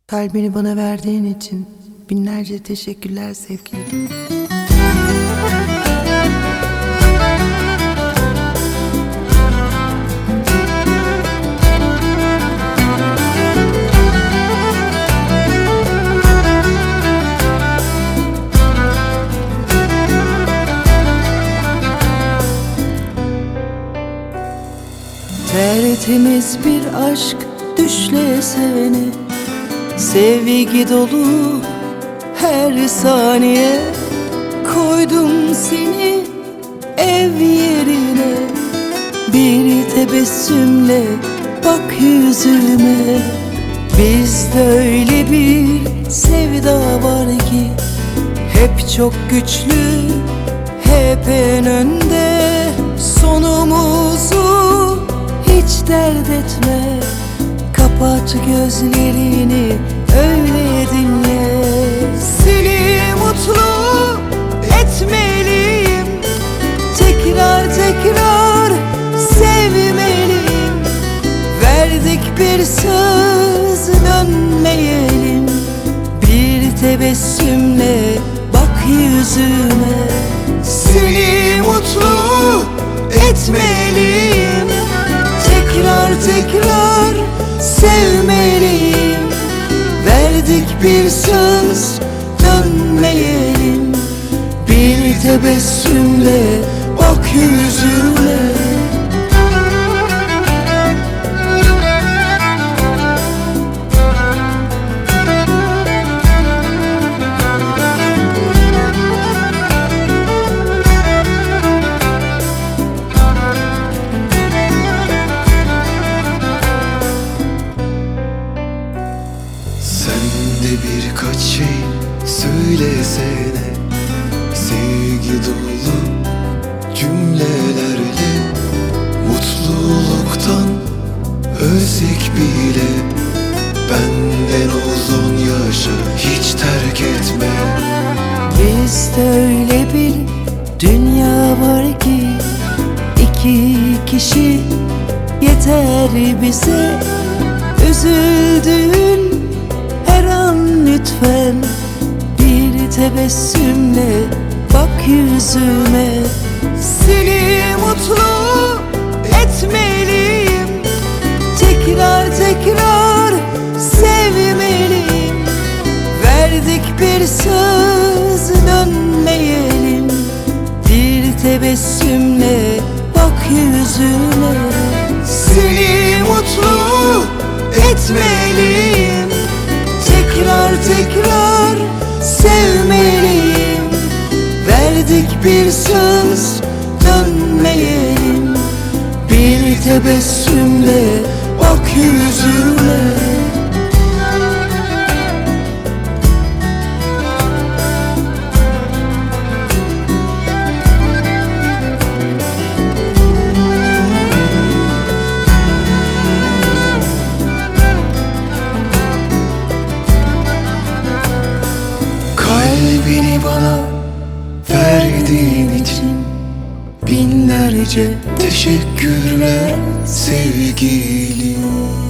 Kalbini bana verdiğin için binlerce teşekkürler sevgilim. Tertemiz bir aşk düşle sevene, sevgi dolu her saniye. Koydum seni ev yerine, bir tebessümle bak yüzüme. Bizde öyle bir sevda var ki, hep çok güçlü, hep en önde. Sonumuzu hiç dert etme, kapat gözlerini öyle dinle. Seni mutlu etmeliyim, tekrar tekrar sevmeliyim. Verdik bir söz, dönmeyelim. Bir tebessümle bak yüzüme. Seni mutlu etmeliyim, tekrar tekrar sevmeliyim. Verdik bir söz, dönmeyelim. Bir tebessümle bak yüzüme. Sen de birkaç şey söylesene, sevgi dolu cümlelerle. Mutluluktan ölsek bile benden uzun yaşa hiç terk etme. Bizde öyle bir dünya var ki, iki kişi yeter bize. Üzüldüğün her an lütfen bir tebessümle bak yüzüme. Seni mutlu etmeliyim, tekrar tekrar sevmeliyim. Verdik bir söz, dönmeyelim. Bir tebessümle bak yüzüme. Seni mutlu etmeliyim, tekrar tekrar sevmeliyim. Verdik bir söz, dönmeyelim. Bir tebessümle bak yüzüme. Kalbini bana verdiğin için binlerce teşekkürler sevgilim.